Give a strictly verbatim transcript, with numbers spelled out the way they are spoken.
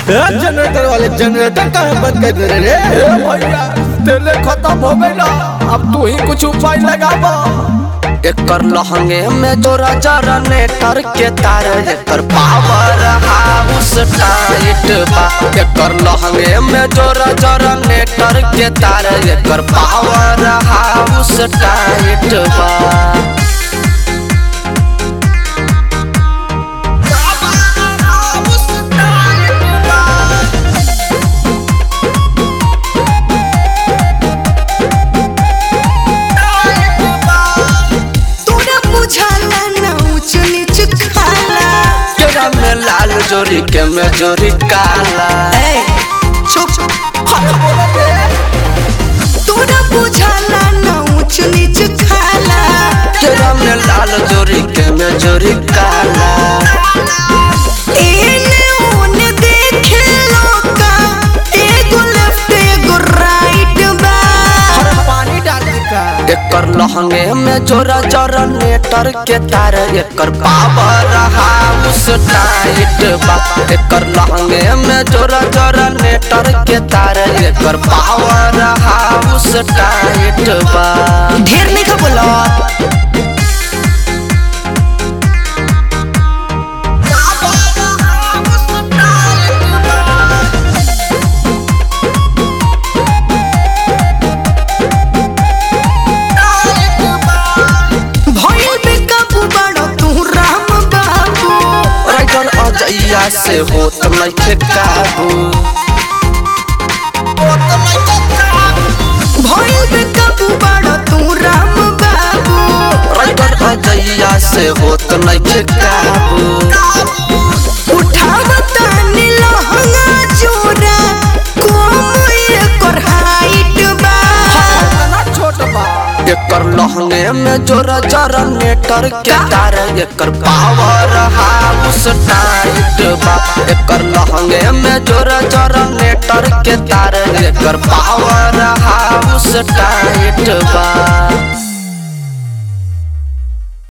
Generator वाले generator कहाँ बंद कर दे रे? भैया तेले खत्म हो गइला, अब तू ही कुछ उपाय लगाबा। एकर लहंगे में जोरा जनरेटर के तार, एकर पावर हाउस टाइट बा। एकर लहंगे में जोरा जनरेटर के तार, एकर पावर हाउस टाइट बा। में लाल जोरी के में जोरी काला, चुप तोरा बुझाला ना ऊंच नीच खाला। तेरा में लाल जोरी के में जोरी काला। एने ओने देखे लोका, एगो लेफ्ट एगो राइट बा। पानी डाल दिखा। एकर लहंगे में जोरा जनरेटर के तार, एकर पावर हाउस टाइट बा। एकर लहंगे में जोरा जनरेटर के तार, एकर पावर हाउस टाइट बा। ढेर नहीं खा बोला। अजैया से होत नइखे काबू, भइल बे काबू बड़ा तू राम बाबू। राइटर अजैया से होत नइखे काबू। उठावता नी लहंगा जोरा, कोम एकर हाइट बा। छोट बा। एकर लहंगे में जोरा जनरेटर के तार, एकर पावर हाउस टाइट बा। एकर लहंगे में जोरा जनरेटर के तार, एकर पावर हाउस टाइट बा।